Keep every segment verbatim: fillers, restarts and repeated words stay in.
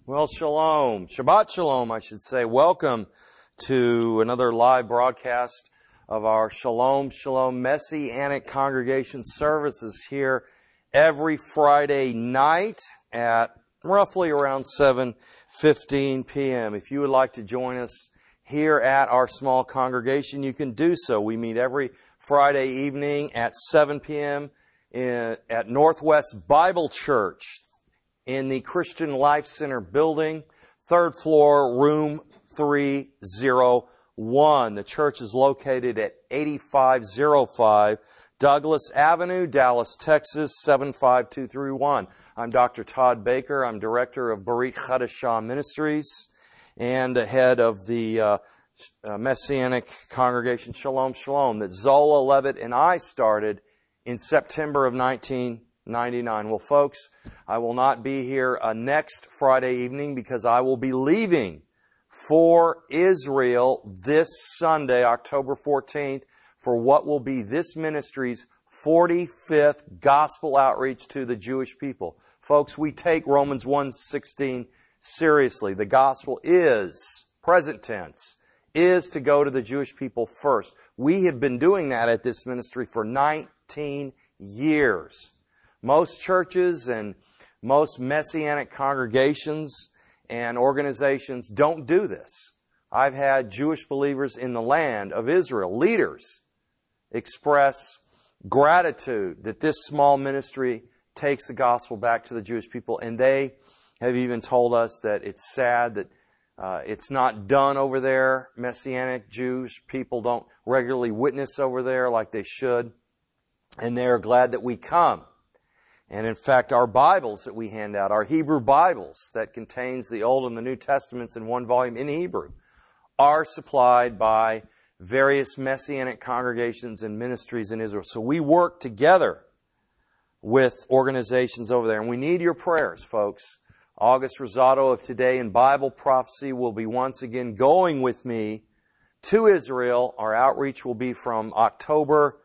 Well, shalom. Shabbat shalom, I should say. Welcome to another live broadcast of our Shalom Shalom Messianic Congregation services here every Friday night at roughly around seven fifteen p.m. If you would like to join us here at our small congregation, you can do so. We meet every Friday evening at seven p.m. in, at Northwest Bible Church in the Christian Life Center building, third floor, room three oh one. The church is located at eighty-five oh five Douglas Avenue, Dallas, Texas, seven five two three one. I'm Doctor Todd Baker. I'm director of Berit Chadashah Ministries and head of the uh, uh, Messianic Congregation Shalom Shalom that Zola Levitt and I started in September of nineteen ninety-nine. Well, folks, I will not be here uh, next Friday evening because I will be leaving for Israel this Sunday, October fourteenth, for what will be this ministry's forty-fifth gospel outreach to the Jewish people. Folks, we take Romans one sixteen seriously. The gospel is, present tense, is to go to the Jewish people first. We have been doing that at this ministry for nineteen years. Most churches and most Messianic congregations and organizations don't do this. I've had Jewish believers in the land of Israel, leaders, express gratitude that this small ministry takes the gospel back to the Jewish people, and they have even told us that it's sad that uh, it's not done over there. Messianic Jewish people don't regularly witness over there like they should, and they're glad that we come. And in fact, our Bibles that we hand out, our Hebrew Bibles that contains the Old and the New Testaments in one volume in Hebrew, are supplied by various Messianic congregations and ministries in Israel. So we work together with organizations over there. And we need your prayers, folks. August Rosado of Today in Bible Prophecy will be once again going with me to Israel. Our outreach will be from October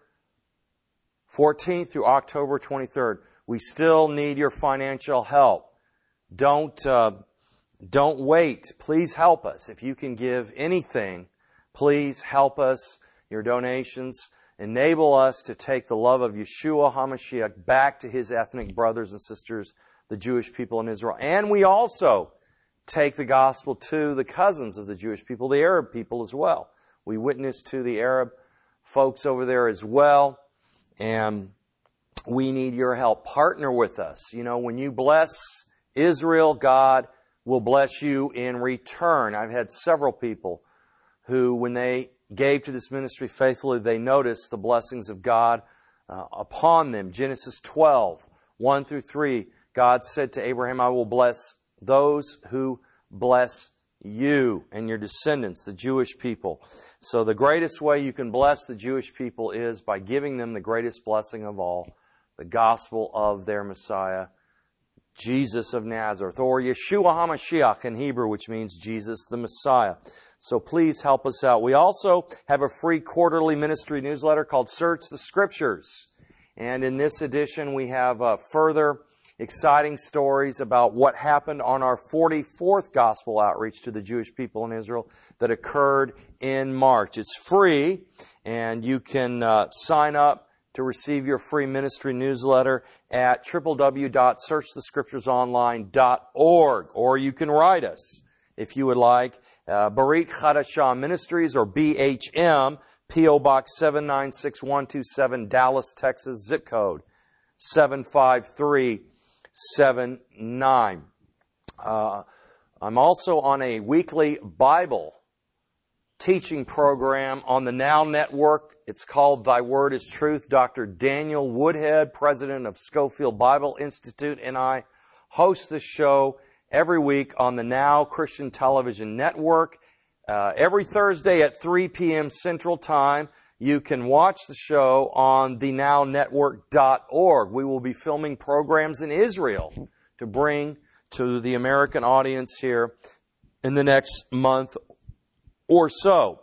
fourteenth through October twenty-third. We still need your financial help. Don't uh, don't wait. Please help us. If you can give anything, please help us. Your donations enable us to take the love of Yeshua HaMashiach back to His ethnic brothers and sisters, the Jewish people in Israel. And we also take the gospel to the cousins of the Jewish people, the Arab people as well. We witness to the Arab folks over there as well. And we need your help. Partner with us. You know, when you bless Israel, God will bless you in return. I've had several people who, when they gave to this ministry faithfully, they noticed the blessings of God uh, upon them. Genesis twelve, one through three, God said to Abraham, I will bless those who bless you and your descendants, the Jewish people. So the greatest way you can bless the Jewish people is by giving them the greatest blessing of all, the gospel of their Messiah, Jesus of Nazareth, or Yeshua HaMashiach in Hebrew, which means Jesus the Messiah. So please help us out. We also have a free quarterly ministry newsletter called Search the Scriptures. And in this edition, we have uh, further exciting stories about what happened on our forty-fourth gospel outreach to the Jewish people in Israel that occurred in March. It's free, and you can uh, sign up to receive your free ministry newsletter at w w w dot search the scriptures online dot org. Or you can write us if you would like. Uh, Berit Chadashah Ministries, or B H M, P O Box seven nine six one two seven, Dallas, Texas, zip code seven five three seven nine. Uh, I'm also on a weekly Bible teaching program on the Now Network. It's called Thy Word is Truth. Doctor Daniel Woodhead, president of Schofield Bible Institute, and I host this show every week on the Now Christian Television Network. Uh, every Thursday at three p.m. Central Time. You can watch the show on the now network dot org. We will be filming programs in Israel to bring to the American audience here in the next month or so.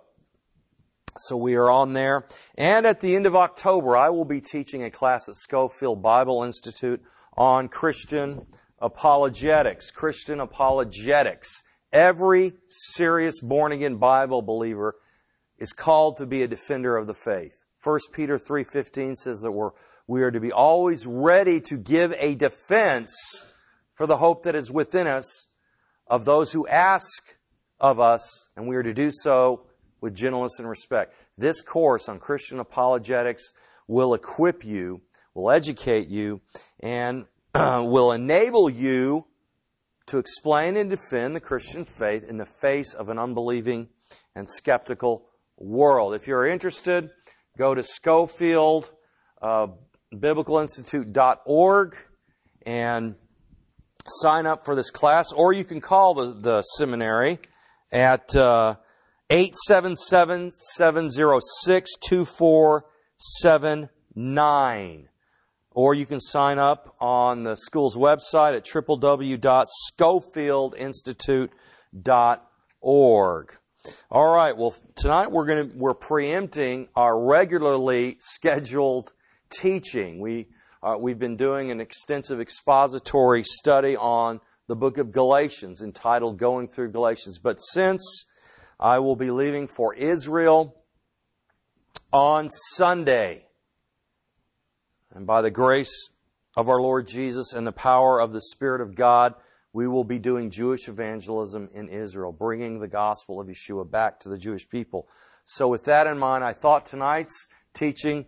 So we are on there. And at the end of October, I will be teaching a class at Schofield Bible Institute on Christian apologetics, Christian apologetics. Every serious born-again Bible believer is called to be a defender of the faith. First Peter three fifteen says that we're, we are to be always ready to give a defense for the hope that is within us of those who ask of us, and we are to do so with gentleness and respect. This course on Christian apologetics will equip you, will educate you, and uh, will enable you to explain and defend the Christian faith in the face of an unbelieving and skeptical world. If you're interested, go to Schofield uh, Biblical Institute dot org and sign up for this class, or you can call the, the seminary at uh, eight seven seven, seven zero six, two four seven nine. Or you can sign up on the school's website at w w w dot schofield institute dot org. All right, well, tonight we're going to we're preempting our regularly scheduled teaching. We uh, we've been doing an extensive expository study on the book of Galatians entitled Going Through Galatians. But since I will be leaving for Israel on Sunday, and by the grace of our Lord Jesus and the power of the Spirit of God, we will be doing Jewish evangelism in Israel, bringing the gospel of Yeshua back to the Jewish people. So with that in mind, I thought tonight's teaching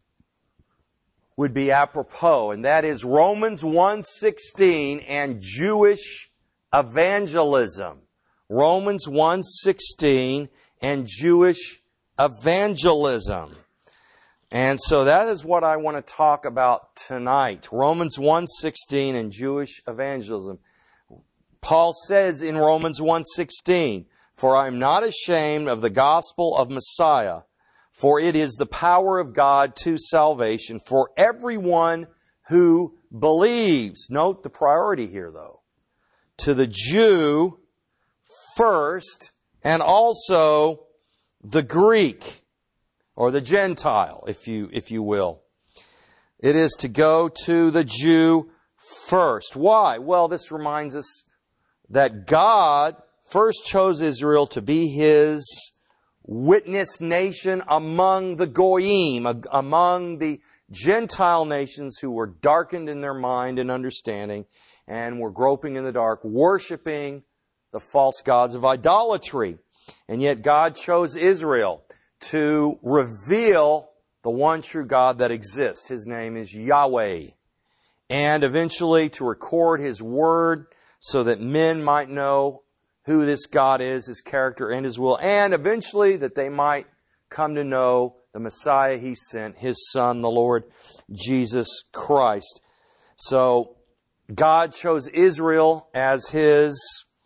would be apropos, and that is Romans one sixteen and Jewish evangelism. Romans one sixteen and Jewish evangelism. And so that is what I want to talk about tonight. Romans one sixteen and Jewish evangelism. Paul says in Romans one sixteen, "For I am not ashamed of the gospel of Messiah, for it is the power of God to salvation for everyone who believes." Note the priority here, though. To the Jew first, and also the Greek, or the Gentile, if you, if you will. It is to go to the Jew first. Why? Well, this reminds us that God first chose Israel to be His witness nation among the Goyim, among the Gentile nations who were darkened in their mind and understanding and were groping in the dark, worshiping the false gods of idolatry. And yet God chose Israel to reveal the one true God that exists. His name is Yahweh. And eventually to record His Word so that men might know who this God is, His character and His will, and eventually that they might come to know the Messiah He sent, His Son, the Lord Jesus Christ. So God chose Israel as His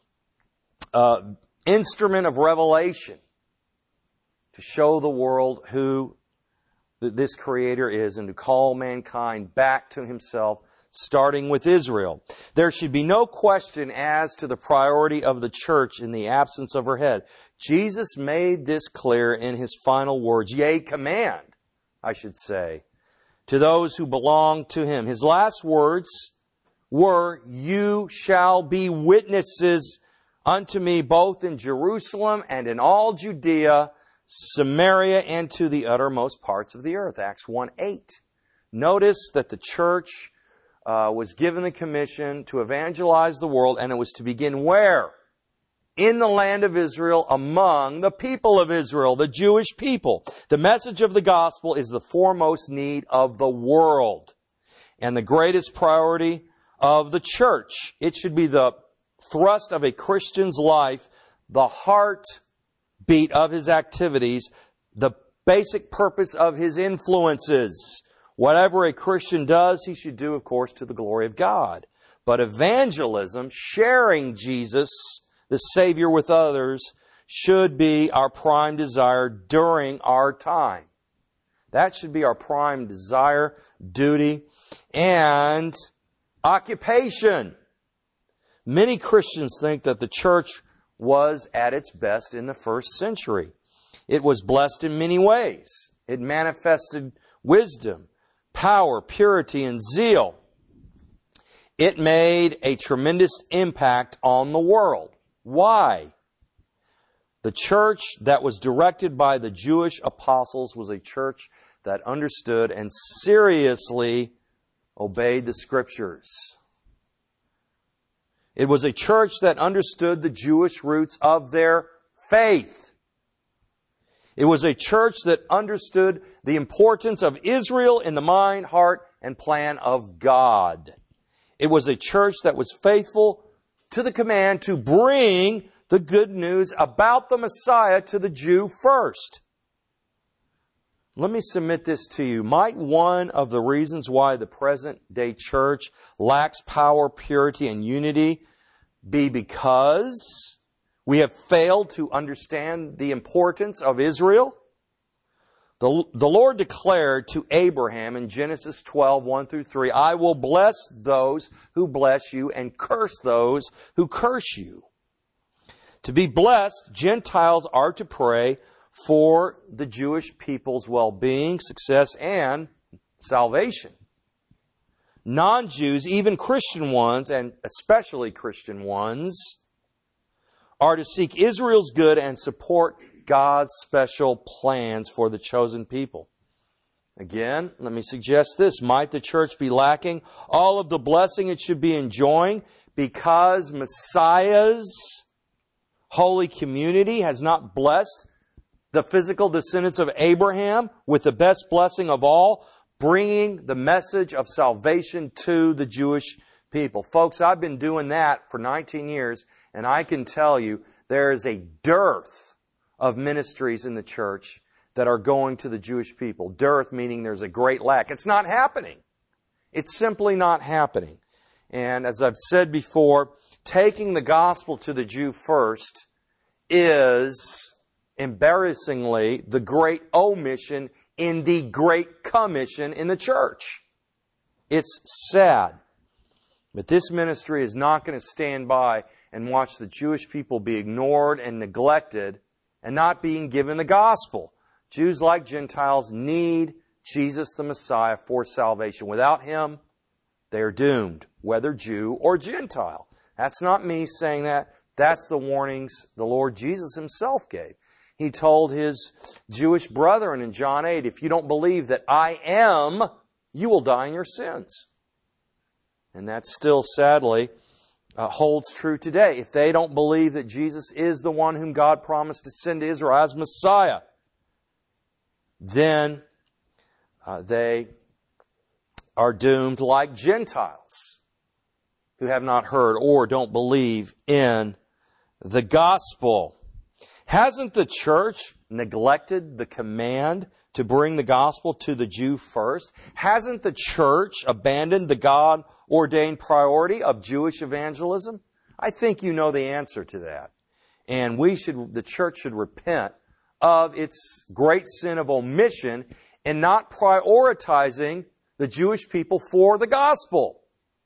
uh, instrument of revelation to show the world who this Creator is and to call mankind back to Himself, starting with Israel. There should be no question as to the priority of the church in the absence of her head. Jesus made this clear in His final words, yea, command, I should say, to those who belong to Him. His last words were, "You shall be witnesses unto me both in Jerusalem and in all Judea, Samaria, and to the uttermost parts of the earth." Acts one eight. Notice that the church Uh, was given the commission to evangelize the world, and it was to begin where? In the land of Israel, among the people of Israel, the Jewish people. The message of the gospel is the foremost need of the world and the greatest priority of the church. It should be the thrust of a Christian's life, the heartbeat of his activities, the basic purpose of his influences. Whatever a Christian does, he should do, of course, to the glory of God. But evangelism, sharing Jesus, the Savior, with others, should be our prime desire during our time. That should be our prime desire, duty, and occupation. Many Christians think that the church was at its best in the first century. It was blessed in many ways. It manifested wisdom, power, purity, and zeal. It made a tremendous impact on the world. Why? The church that was directed by the Jewish apostles was a church that understood and seriously obeyed the Scriptures. It was a church that understood the Jewish roots of their faith. It was a church that understood the importance of Israel in the mind, heart, and plan of God. It was a church that was faithful to the command to bring the good news about the Messiah to the Jew first. Let me submit this to you. Might one of the reasons why the present day church lacks power, purity, and unity be because we have failed to understand the importance of Israel? The, the Lord declared to Abraham in Genesis twelve, one through three, I will bless those who bless you and curse those who curse you. To be blessed, Gentiles are to pray for the Jewish people's well-being, success, and salvation. Non-Jews, even Christian ones, and especially Christian ones, are to seek Israel's good and support God's special plans for the chosen people. Again, let me suggest this. Might the church be lacking all of the blessing it should be enjoying because Messiah's holy community has not blessed the physical descendants of Abraham with the best blessing of all, bringing the message of salvation to the Jewish people? Folks, I've been doing that for nineteen years, and I can tell you there is a dearth of ministries in the church that are going to the Jewish people. Dearth meaning there's a great lack. It's not happening. It's simply not happening. And as I've said before, taking the gospel to the Jew first is embarrassingly the great omission in the great commission in the church. It's sad. But this ministry is not going to stand by and watch the Jewish people be ignored and neglected and not being given the gospel. Jews like Gentiles need Jesus the Messiah for salvation. Without Him, they are doomed, whether Jew or Gentile. That's not me saying that. That's the warnings the Lord Jesus Himself gave. He told His Jewish brethren in John eight, if you don't believe that I am, you will die in your sins. And that still, sadly, uh, holds true today. If they don't believe that Jesus is the one whom God promised to send to Israel as Messiah, then uh, they are doomed like Gentiles who have not heard or don't believe in the gospel. Hasn't the church neglected the command to bring the gospel to the Jew first? Hasn't the church abandoned the God-ordained priority of Jewish evangelism? I think you know the answer to that. And we should, the church should repent of its great sin of omission in not prioritizing the Jewish people for the gospel.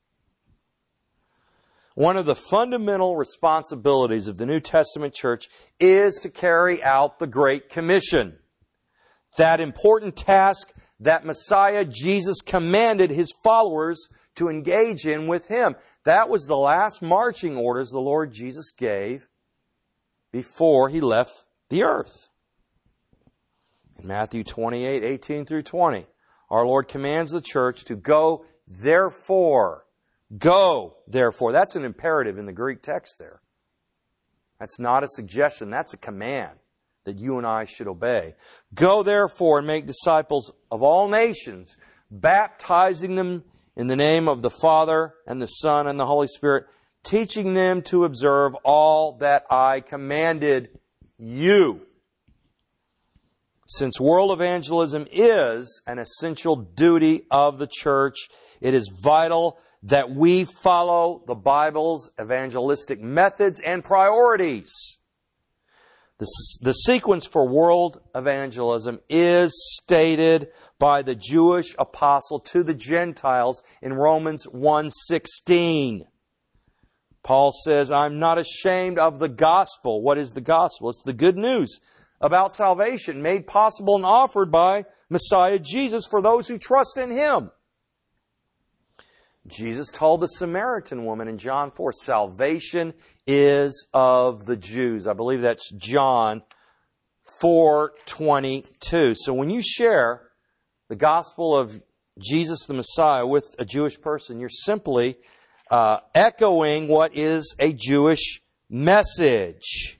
One of the fundamental responsibilities of the New Testament church is to carry out the Great Commission. That important task that Messiah Jesus commanded His followers to engage in with Him. That was the last marching orders the Lord Jesus gave before He left the earth. In Matthew twenty-eight, eighteen through twenty, our Lord commands the church to go, therefore. Go, therefore. That's an imperative in the Greek text there. That's not a suggestion. That's a command that you and I should obey. Go, therefore, and make disciples of all nations, baptizing them in the name of the Father and the Son and the Holy Spirit, teaching them to observe all that I commanded you. Since world evangelism is an essential duty of the church, it is vital that we follow the Bible's evangelistic methods and priorities. The, the sequence for world evangelism is stated by the Jewish apostle to the Gentiles in Romans one sixteen. Paul says, I'm not ashamed of the gospel. What is the gospel? It's the good news about salvation made possible and offered by Messiah Jesus for those who trust in Him. Jesus told the Samaritan woman in John four, salvation is of the Jews. I believe that's John four twenty-two. So when you share the gospel of Jesus the Messiah with a Jewish person, you're simply uh, echoing what is a Jewish message.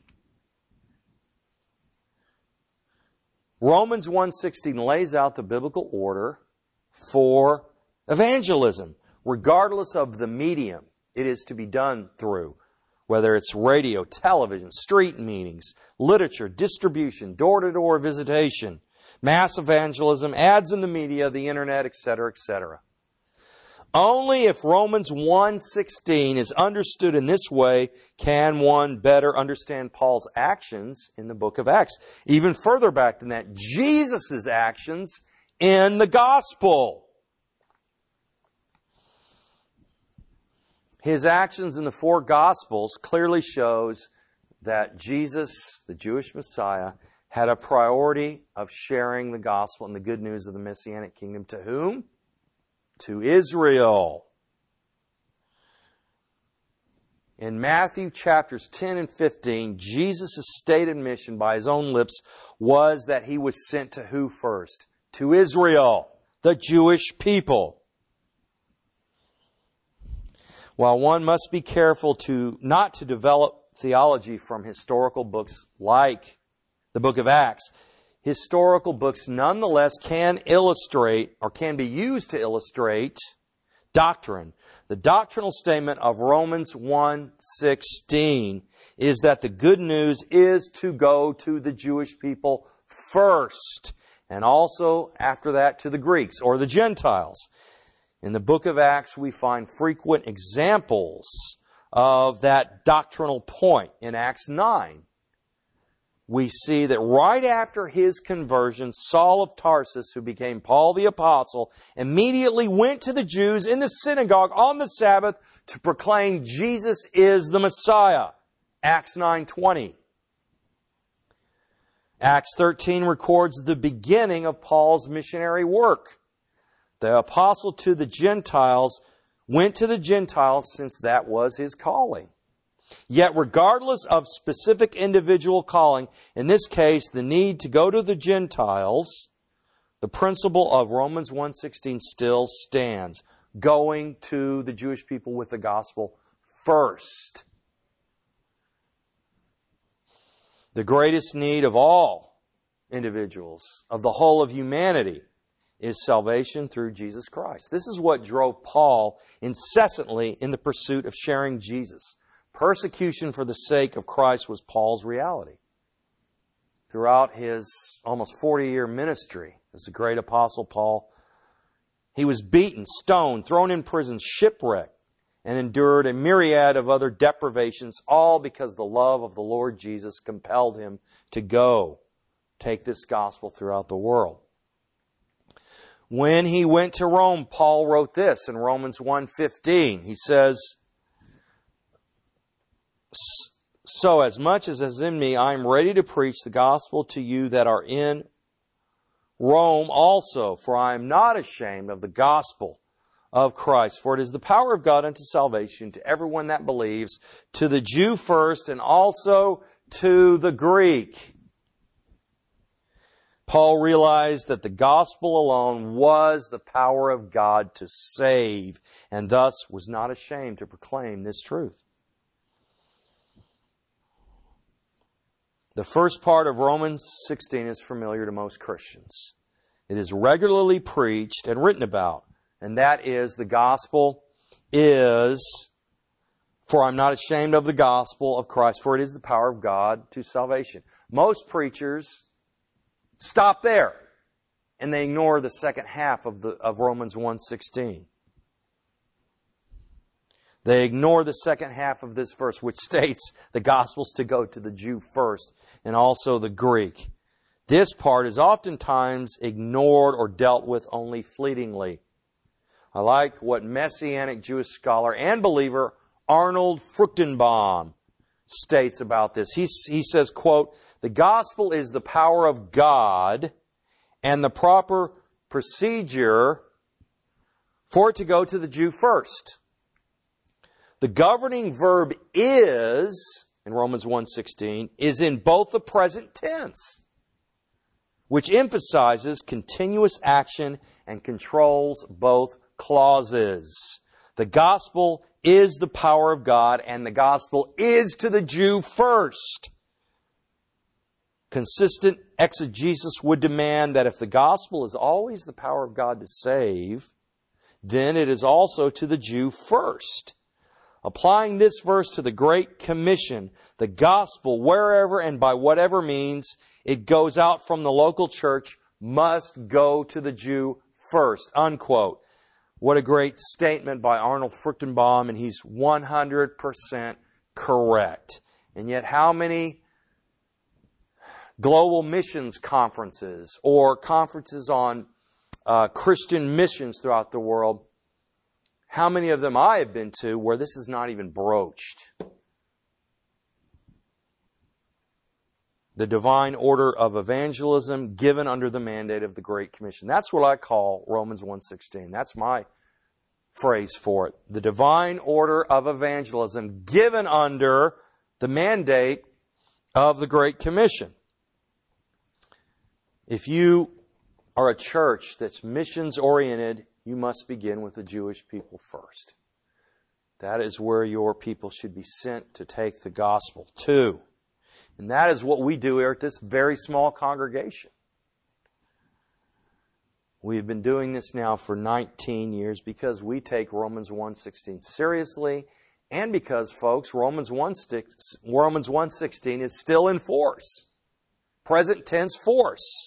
Romans one sixteen lays out the biblical order for evangelism, regardless of the medium it is to be done through, whether it's radio, television, street meetings, literature, distribution, door-to-door visitation, mass evangelism, ads in the media, the internet, et cetera, et cetera. Only if Romans one sixteen is understood in this way can one better understand Paul's actions in the book of Acts. Even further back than that, Jesus' actions in the gospel. His actions in the four Gospels clearly shows that Jesus, the Jewish Messiah, had a priority of sharing the gospel and the good news of the Messianic kingdom to whom? To Israel. In Matthew chapters ten and fifteen, Jesus' stated mission by His own lips was that He was sent to who first? To Israel, the Jewish people. While one must be careful to not to develop theology from historical books like the book of Acts, historical books nonetheless can illustrate or can be used to illustrate doctrine. The doctrinal statement of Romans one sixteen is that the good news is to go to the Jewish people first, and also after that to the Greeks or the Gentiles. In the book of Acts, we find frequent examples of that doctrinal point. In Acts nine, we see that right after his conversion, Saul of Tarsus, who became Paul the Apostle, immediately went to the Jews in the synagogue on the Sabbath to proclaim Jesus is the Messiah. Acts nine twenty. Acts thirteen records the beginning of Paul's missionary work. The apostle to the Gentiles went to the Gentiles since that was his calling. Yet regardless of specific individual calling, in this case the need to go to the Gentiles, the principle of Romans one sixteen still stands. Going to the Jewish people with the gospel first. The greatest need of all individuals, of the whole of humanity, is salvation through Jesus Christ. This is what drove Paul incessantly in the pursuit of sharing Jesus. Persecution for the sake of Christ was Paul's reality. Throughout his almost forty-year ministry as the great apostle Paul, he was beaten, stoned, thrown in prison, shipwrecked, and endured a myriad of other deprivations, all because the love of the Lord Jesus compelled him to go take this gospel throughout the world. When he went to Rome, Paul wrote this in Romans one fifteen. He says, "So as much as is in me, I am ready to preach the gospel to you that are in Rome also, for I am not ashamed of the gospel of Christ. For it is the power of God unto salvation to everyone that believes, to the Jew first and also to the Greek." Paul realized that the gospel alone was the power of God to save, and thus was not ashamed to proclaim this truth. The first part of Romans sixteen is familiar to most Christians. It is regularly preached and written about, and that is the gospel is, for I'm not ashamed of the gospel of Christ, for it is the power of God to salvation. Most preachers stop there, and they ignore the second half of the of Romans one sixteen. They ignore the second half of this verse, which states the gospel's to go to the Jew first and also the Greek. This part is oftentimes ignored or dealt with only fleetingly. I like what Messianic Jewish scholar and believer Arnold Fruchtenbaum states about this. He, he says, quote, "The gospel is the power of God and the proper procedure for it to go to the Jew first. The governing verb is, in Romans one sixteen, is in both the present tense, which emphasizes continuous action and controls both clauses. The gospel is the power of God, and the gospel is to the Jew first. Consistent exegesis would demand that if the gospel is always the power of God to save, then it is also to the Jew first. Applying this verse to the Great Commission, the gospel, wherever and by whatever means it goes out from the local church, must go to the Jew first. Unquote. What a great statement by Arnold Fruchtenbaum, and he's one hundred percent correct. And yet how many global missions conferences or conferences on uh, Christian missions throughout the world, how many of them I have been to where this is not even broached? The divine order of evangelism given under the mandate of the Great Commission. That's what I call Romans one sixteen. That's my phrase for it. The divine order of evangelism given under the mandate of the Great Commission. If you are a church that's missions oriented, you must begin with the Jewish people first. That is where your people should be sent to take the gospel to. And that is what we do here at this very small congregation. We've been doing this now for nineteen years because we take Romans one sixteen seriously, and because, folks, Romans one sixteen is still in force. Present tense force.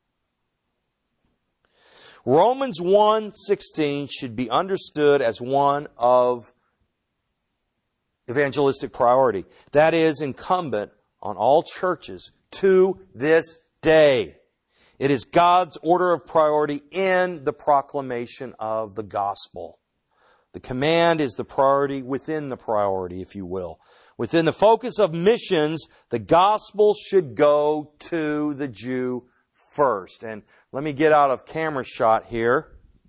Romans one sixteen should be understood as one of evangelistic priority. That is incumbent on all churches to this day. It is God's order of priority in the proclamation of the gospel. The command is the priority within the priority, if you will. Within the focus of missions, the gospel should go to the Jew first. And let me get out of camera shot here.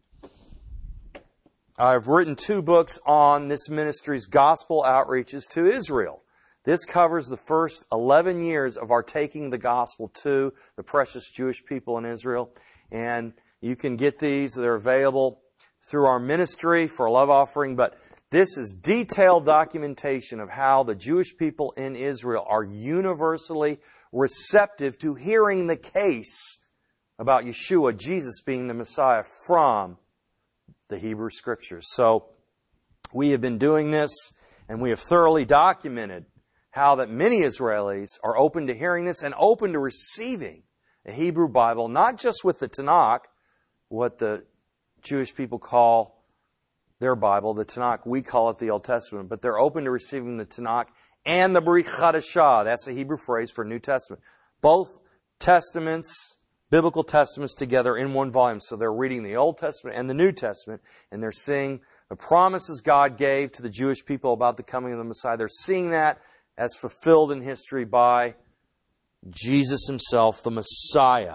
I've written two books on this ministry's gospel outreaches to Israel. This covers the first eleven years of our taking the gospel to the precious Jewish people in Israel. And you can get these. They're available through our ministry for a love offering. But this is detailed documentation of how the Jewish people in Israel are universally receptive to hearing the case about Yeshua, Jesus being the Messiah from the Hebrew Scriptures. So we have been doing this, and we have thoroughly documented how that many Israelis are open to hearing this and open to receiving a Hebrew Bible, not just with the Tanakh, what the Jewish people call their Bible, the Tanakh, we call it the Old Testament, but they're open to receiving the Tanakh and the Brit Chadashah. That's a Hebrew phrase for New Testament. Both testaments, biblical testaments together in one volume. So they're reading the Old Testament and the New Testament, and they're seeing the promises God gave to the Jewish people about the coming of the Messiah. They're seeing that as fulfilled in history by Jesus Himself, the Messiah.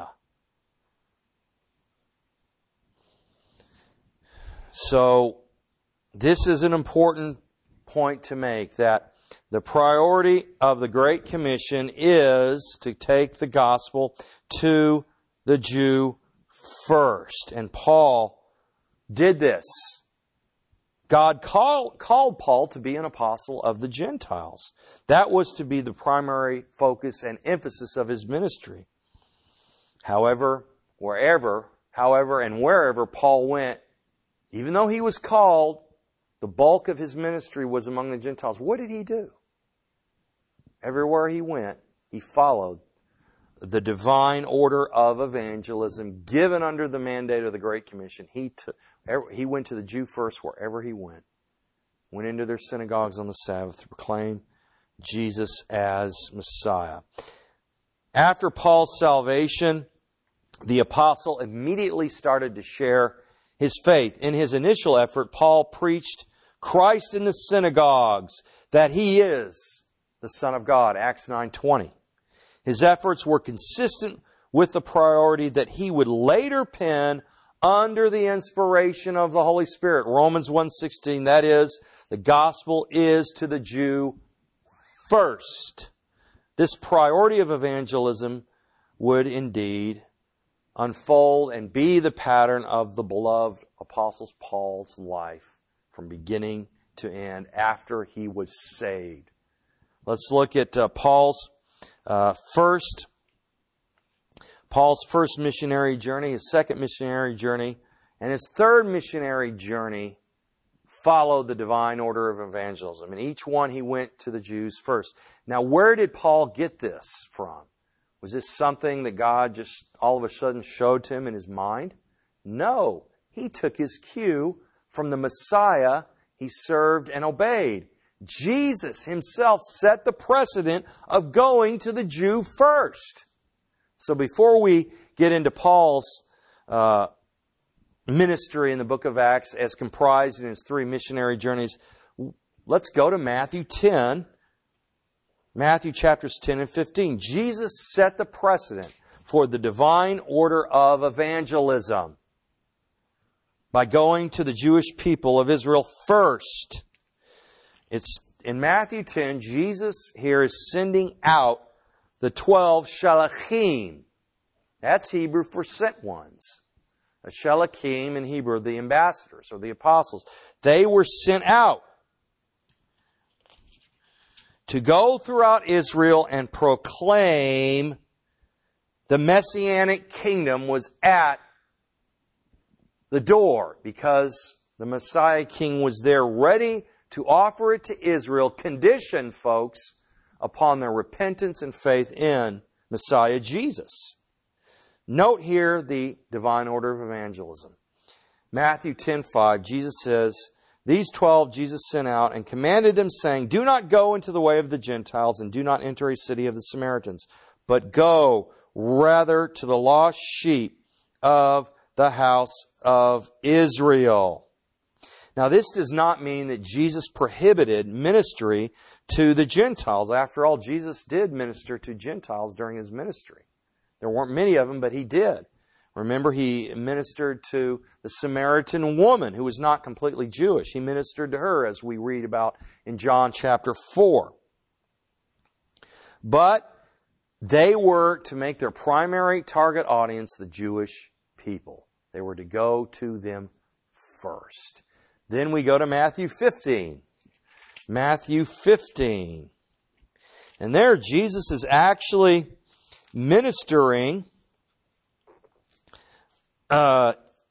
So this is an important point to make, that the priority of the Great Commission is to take the gospel to the Jew first. And Paul did this. God called, called Paul to be an apostle of the Gentiles. That was to be the primary focus and emphasis of his ministry. However, wherever, however, and wherever Paul went, even though he was called, the bulk of his ministry was among the Gentiles. What did he do? Everywhere he went, he followed the divine order of evangelism given under the mandate of the Great Commission. He took, he went to the Jew first wherever he went. Went into their synagogues on the Sabbath to proclaim Jesus as Messiah. After Paul's salvation, the apostle immediately started to share his faith. In his initial effort, Paul preached Christ in the synagogues, that He is the Son of God, Acts nine twenty. His efforts were consistent with the priority that he would later pen under the inspiration of the Holy Spirit. Romans one sixteen, that is, the gospel is to the Jew first. This priority of evangelism would indeed unfold and be the pattern of the beloved Apostle Paul's life from beginning to end after he was saved. Let's look at uh, Paul's uh, first Paul's first missionary journey, his second missionary journey, and his third missionary journey followed the divine order of evangelism. And each one he went to the Jews first. Now, where did Paul get this from? Was this something that God just all of a sudden showed to him in his mind? No. He took his cue from the Messiah he served and obeyed. Jesus himself set the precedent of going to the Jew first. So before we get into Paul's uh, ministry in the book of Acts as comprised in his three missionary journeys, let's go to Matthew ten. Matthew chapters ten and fifteen. Jesus set the precedent for the divine order of evangelism by going to the Jewish people of Israel first. It's in Matthew ten, Jesus here is sending out the twelve shalachim. That's Hebrew for sent ones. A shalachim in Hebrew, the ambassadors or the apostles. They were sent out to go throughout Israel and proclaim the Messianic kingdom was at the door, because the Messiah King was there ready to offer it to Israel, conditioned, folks, upon their repentance and faith in Messiah Jesus. Note here the divine order of evangelism. Matthew ten five, Jesus says, "These twelve Jesus sent out and commanded them, saying, Do not go into the way of the Gentiles, and do not enter a city of the Samaritans, but go rather to the lost sheep of the house of Israel." Now, this does not mean that Jesus prohibited ministry to the Gentiles. After all, Jesus did minister to Gentiles during his ministry. There weren't many of them, but he did. Remember, he ministered to the Samaritan woman who was not completely Jewish. He ministered to her, as we read about in John chapter four. But they were to make their primary target audience the Jewish people. They were to go to them first. Then we go to Matthew fifteen. Matthew fifteen. And there Jesus is actually ministering uh,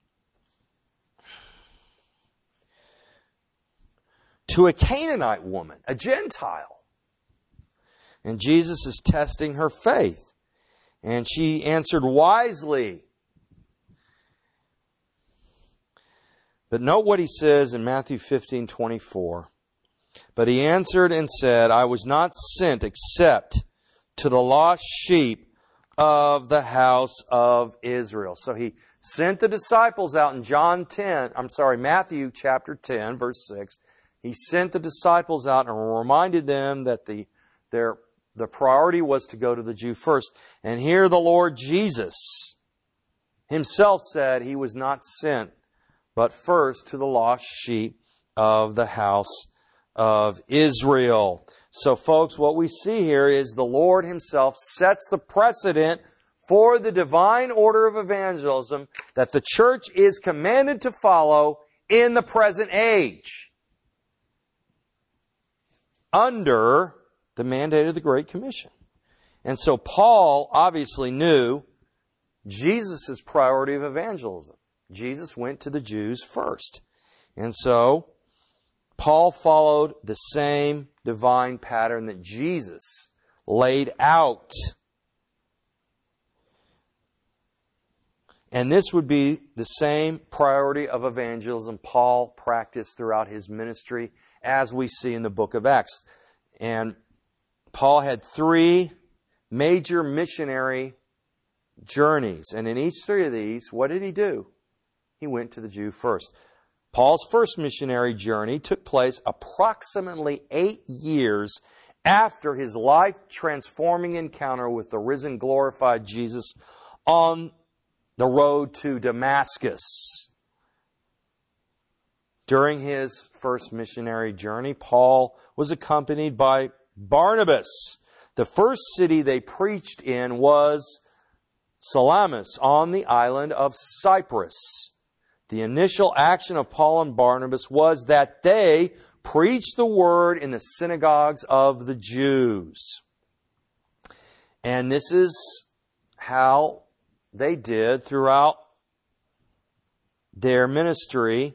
to a Canaanite woman, a Gentile. And Jesus is testing her faith. And she answered wisely. But note what he says in Matthew fifteen twenty-four. But he answered and said, I was not sent except to the lost sheep of the house of Israel. So he sent the disciples out in John ten, I'm sorry, Matthew chapter ten, verse six. He sent the disciples out and reminded them that the their the priority was to go to the Jew first. And here the Lord Jesus himself said he was not sent, but first to the lost sheep of the house of Israel. So folks, what we see here is the Lord himself sets the precedent for the divine order of evangelism that the church is commanded to follow in the present age, under the mandate of the Great Commission. And so Paul obviously knew Jesus' priority of evangelism. Jesus went to the Jews first. And so Paul followed the same divine pattern that Jesus laid out. And this would be the same priority of evangelism Paul practiced throughout his ministry, as we see in the book of Acts. And Paul had three major missionary journeys. And in each three of these, what did he do? He went to the Jew first. Paul's first missionary journey took place approximately eight years after his life-transforming encounter with the risen, glorified Jesus on the road to Damascus. During his first missionary journey, Paul was accompanied by Barnabas. The first city they preached in was Salamis on the island of Cyprus. The initial action of Paul and Barnabas was that they preached the word in the synagogues of the Jews. And this is how they did throughout their ministry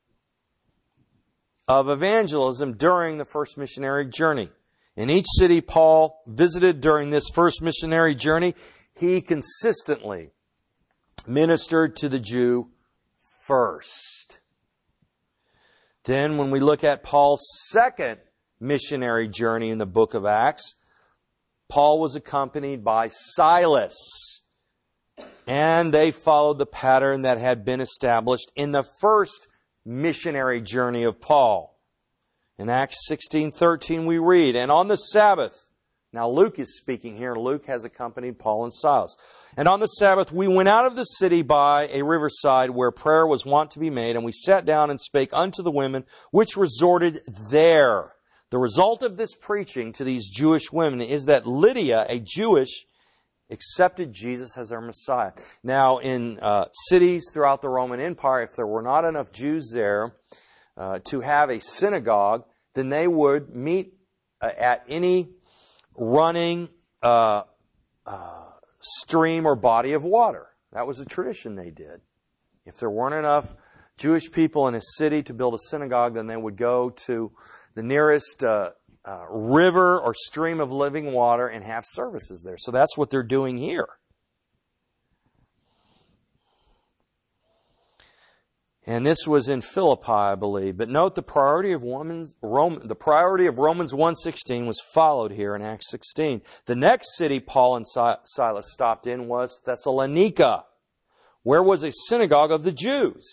of evangelism during the first missionary journey. In each city Paul visited during this first missionary journey, he consistently ministered to the Jew first. Then when we look at Paul's second missionary journey in the book of Acts, Paul was accompanied by Silas. And they followed the pattern that had been established in the first missionary journey of Paul. In Acts sixteen thirteen we read, and on the Sabbath, now Luke is speaking here. Luke has accompanied Paul and Silas. And on the Sabbath we went out of the city by a riverside where prayer was wont to be made, and we sat down and spake unto the women which resorted there. The result of this preaching to these Jewish women is that Lydia, a Jewish, accepted Jesus as their Messiah. Now, in uh, cities throughout the Roman Empire, if there were not enough Jews there uh, to have a synagogue, then they would meet uh, at any running uh, uh, stream or body of water. That was a tradition they did. If there weren't enough Jewish people in a city to build a synagogue, then they would go to the nearest uh, uh, river or stream of living water and have services there. So that's what they're doing here. And this was in Philippi, I believe. But note the priority of Romans, Rome, the priority of Romans one sixteen was followed here in Acts sixteen. The next city Paul and Silas stopped in was Thessalonica, where was a synagogue of the Jews.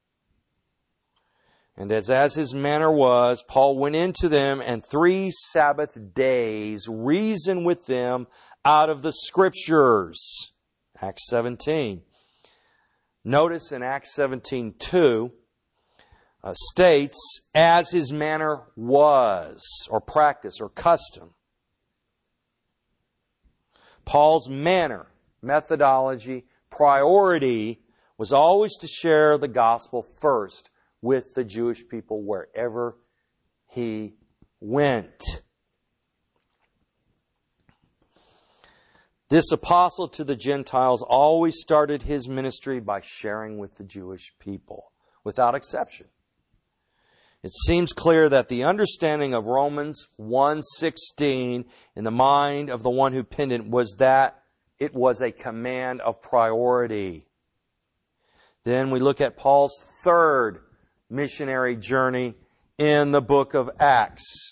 And as, as his manner was, Paul went into them and three Sabbath days reasoned with them out of the Scriptures. Acts seventeen. Notice in Acts seventeen two uh, states, as his manner was, or practice, or custom. Paul's manner, methodology, priority was always to share the gospel first with the Jewish people wherever he went. This apostle to the Gentiles always started his ministry by sharing with the Jewish people, without exception. It seems clear that the understanding of Romans one sixteen in the mind of the one who penned it was that it was a command of priority. Then we look at Paul's third missionary journey in the book of Acts.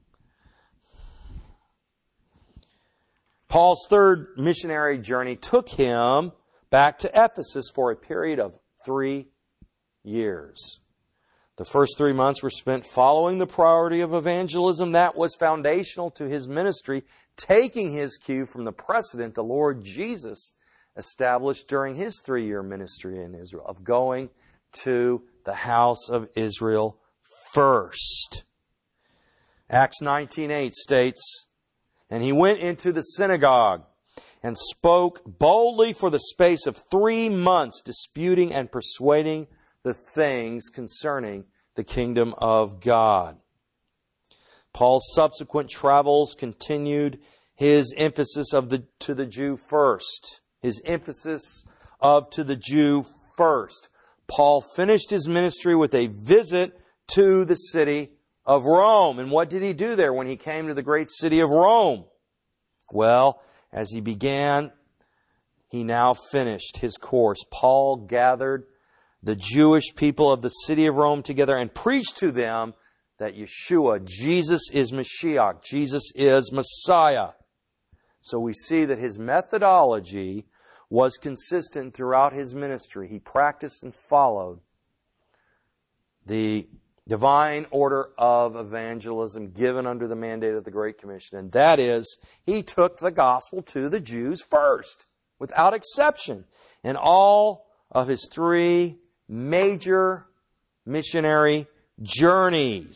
Paul's third missionary journey took him back to Ephesus for a period of three years. The first three months were spent following the priority of evangelism that was foundational to his ministry, taking his cue from the precedent the Lord Jesus established during his three-year ministry in Israel, of going to the house of Israel first. Acts nineteen eight states, and he went into the synagogue and spoke boldly for the space of three months, disputing and persuading the things concerning the kingdom of God. Paul's subsequent travels continued his emphasis of the to the Jew first. His emphasis of to the Jew first. Paul finished his ministry with a visit to the city of Rome. And what did he do there when he came to the great city of Rome? Well, as he began, he now finished his course. Paul gathered the Jewish people of the city of Rome together and preached to them that Yeshua, Jesus is Mashiach, Jesus is Messiah. So we see that his methodology was consistent throughout his ministry. He practiced and followed the divine order of evangelism given under the mandate of the Great Commission. And that is, he took the gospel to the Jews first. without exception, in all of His three major missionary journeys.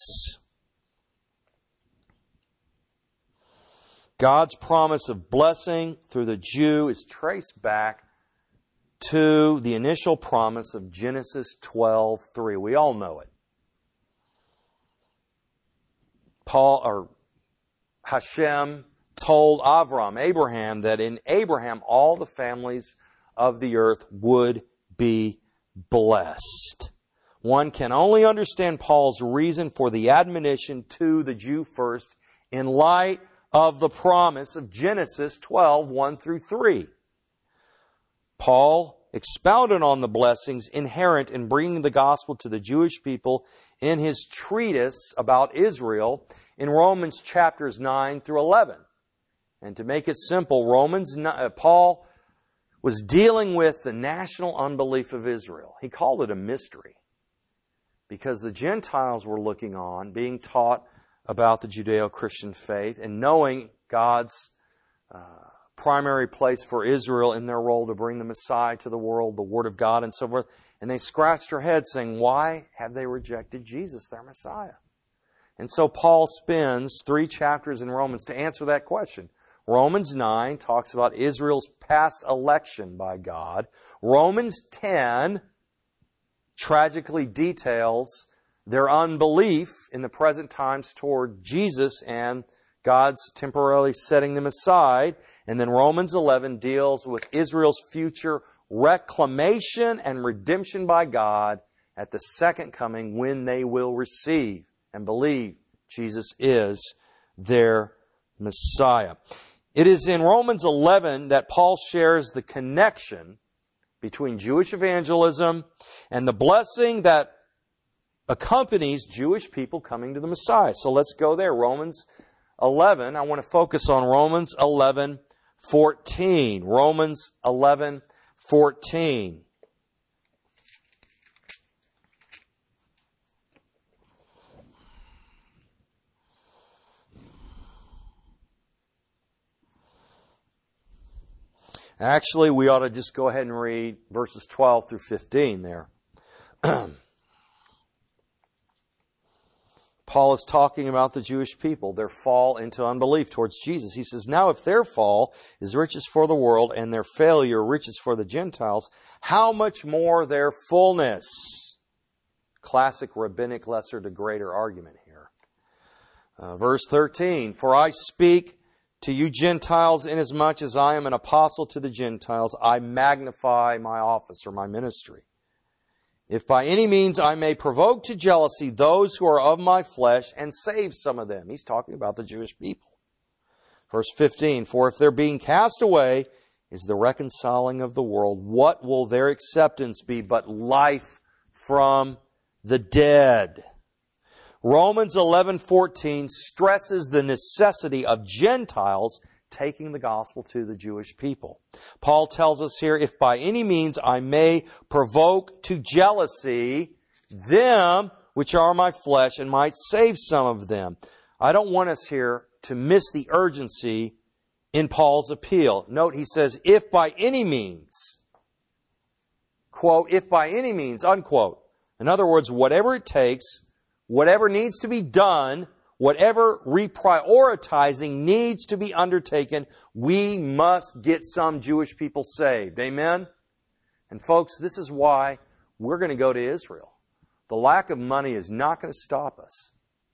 God's promise of blessing through the Jew is traced back to the initial promise of Genesis twelve three. We all know it. Paul or Hashem told Avram, Abraham, that in Abraham all the families of the earth would be blessed. One can only understand Paul's reason for the admonition to the Jew first in light of the promise of Genesis twelve one through three. Paul expounded on the blessings inherent in bringing the gospel to the Jewish people in his treatise about Israel in Romans chapters nine through eleven. And to make it simple, Romans Paul was dealing with the national unbelief of Israel. He called it a mystery because the Gentiles were looking on, being taught about the Judeo-Christian faith and knowing God's uh, primary place for Israel in their role to bring the Messiah to the world, the Word of God and so forth. And they scratched their heads saying, why have they rejected Jesus, their Messiah? And so Paul spends three chapters in Romans to answer that question. Romans nine talks about Israel's past election by God. Romans ten tragically details their unbelief in the present times toward Jesus and God's temporarily setting them aside. And then Romans eleven deals with Israel's future reclamation and redemption by God at the second coming when they will receive and believe Jesus is their Messiah. It is in Romans eleven that Paul shares the connection between Jewish evangelism and the blessing that accompanies Jewish people coming to the Messiah. So let's go there. Romans eleven. I want to focus on Romans eleven fourteen. Romans eleven fourteen. Actually, we ought to just go ahead and read verses twelve through fifteen there. Paul is talking about the Jewish people, their fall into unbelief towards Jesus. He says, now if their fall is riches for the world and their failure riches for the Gentiles, how much more their fullness? Classic rabbinic lesser to greater argument here. Uh, verse thirteen, for I speak to you Gentiles, inasmuch as I am an apostle to the Gentiles, I magnify my office or my ministry. If by any means I may provoke to jealousy those who are of my flesh and save some of them. He's talking about the Jewish people. Verse fifteen, for if their being cast away is the reconciling of the world, what will their acceptance be but life from the dead? Romans eleven fourteen stresses the necessity of Gentiles taking the gospel to the Jewish people. Paul tells us here, if by any means I may provoke to jealousy them which are my flesh and might save some of them. I don't want us here to miss the urgency in Paul's appeal. Note he says, if by any means, quote, if by any means, unquote. In other words, whatever it takes, whatever needs to be done, whatever reprioritizing needs to be undertaken, we must get some Jewish people saved. Amen? And folks, this is why we're going to go to Israel. The lack of money is not going to stop us.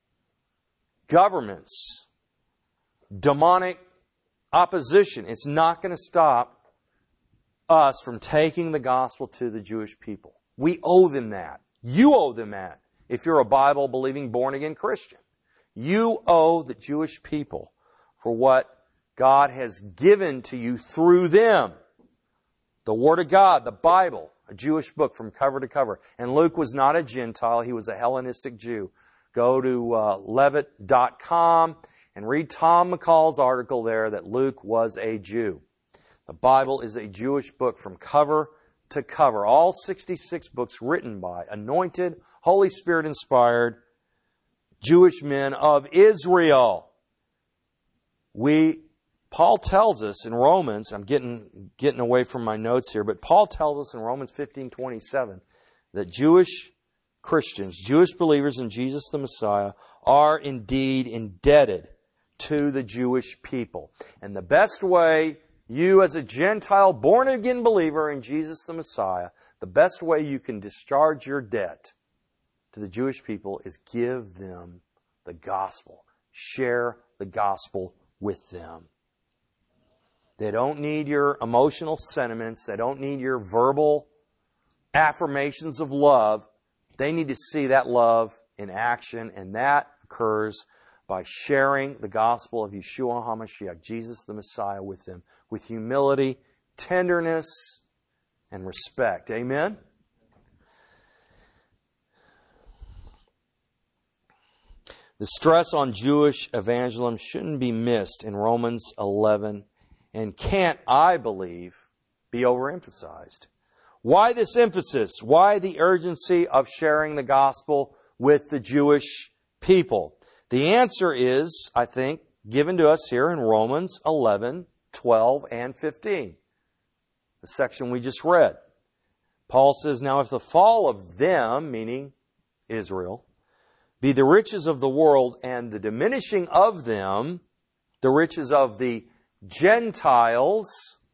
Governments, demonic opposition, it's not going to stop us from taking the gospel to the Jewish people. We owe them that. You owe them that. If you're a Bible-believing, born-again Christian, you owe the Jewish people for what God has given to you through them. The Word of God, the Bible, a Jewish book from cover to cover. And Luke was not a Gentile, he was a Hellenistic Jew. Go to uh, levitt dot com and read Tom McCall's article there that Luke was a Jew. The Bible is a Jewish book from cover to cover. All sixty-six books written by anointed, Holy Spirit inspired Jewish men of Israel. We Paul tells us in Romans, I'm getting getting away from my notes here, but Paul tells us in Romans fifteen twenty-seven that Jewish Christians, Jewish believers in Jesus the Messiah, are indeed indebted to the Jewish people. And the best way you as a Gentile born-again believer in Jesus the Messiah, the best way you can discharge your debt to the Jewish people is give them the gospel. Share the gospel with them. They don't need your emotional sentiments. They don't need your verbal affirmations of love. They need to see that love in action, and that occurs by sharing the gospel of Yeshua HaMashiach, Jesus the Messiah, with them, with humility, tenderness, and respect. Amen? The stress on Jewish evangelism shouldn't be missed in Romans eleven, and can't, I believe, be overemphasized. Why this emphasis? Why the urgency of sharing the gospel with the Jewish people? The answer is, I think, given to us here in Romans eleven, twelve, and fifteen. The section we just read. Paul says, now if the fall of them, meaning Israel, be the riches of the world, and the diminishing of them, the riches of the Gentiles,